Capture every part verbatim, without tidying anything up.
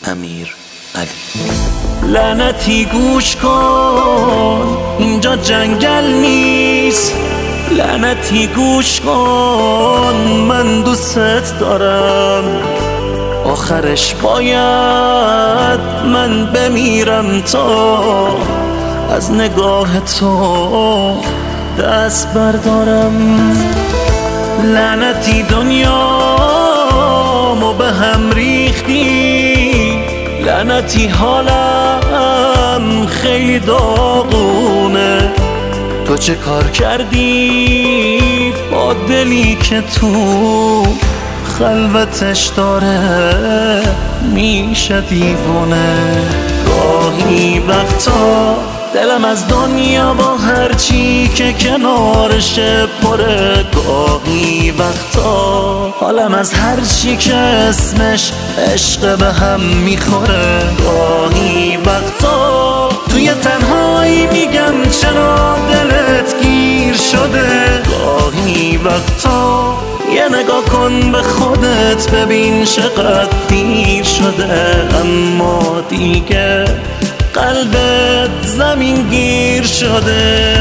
امیر علی. لعنتی گوش کن، اینجا جنگل نیست. لعنتی گوش کن، من دوست دارم. آخرش باید من بمیرم تا از نگاه تو دست بردارم. لعنتی دنیامو به هم ریختی، لعنتی حالم خیلی داغونه. تو چه کار کردی با دلی که تو خلوتش داره میشه دیوونه؟ گاهی وقتا دلم از دنیا با هرچی که کنارشه پره. گاهی وقتا حالم از هرچی که اسمش عشق به هم میخوره. گاهی وقتا توی تنهایی میگم چرا دلت گیر شده. گاهی وقتا یه نگاه کن به خودت ببین چقدر دیر شده. اما دیگه قلبت زمین گیر شده.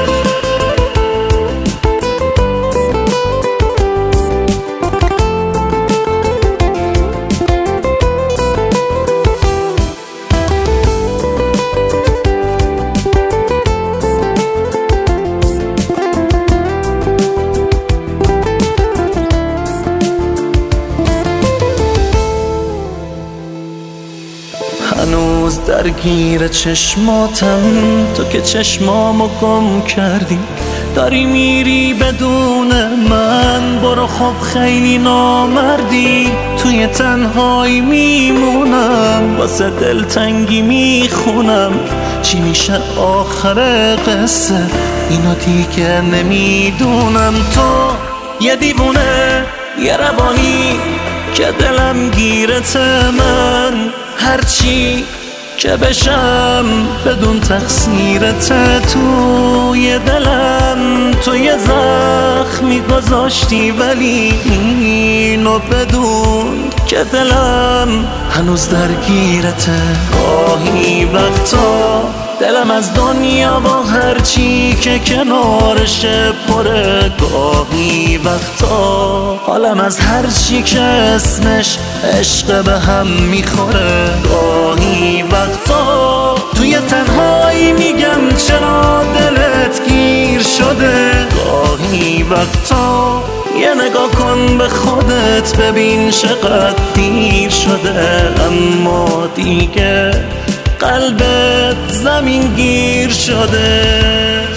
هنوز درگیر چشماتم، تو که چشمامو گم کردی. داری میری بدون من، برو خب خیلی نامردی. توی تنهایی میمونم، واسه دلتنگی میخونم. چی میشه آخر قصه اینو دیگه نمیدونم. تو یه دیوونه، یه روانی که دلم گیرت من. هرچی که بشم بدون تقصیرت توی دلم. تو یه زخمی گذاشتی ولی اینو بدون که دلم هنوز درگیرته. گاهی وقتا دلم از دنیا با هرچی که کنارشه پره. گاهی وقتا حالم از هرچی که اسمش عشق به هم میخوره. گاهی وقتا توی تنهایی میگم چرا دلت گیر شده. گاهی وقتا یه نگاه کن به خودت ببین چقدر دیر شده. اما دیگه قلبت زمین گیر شده.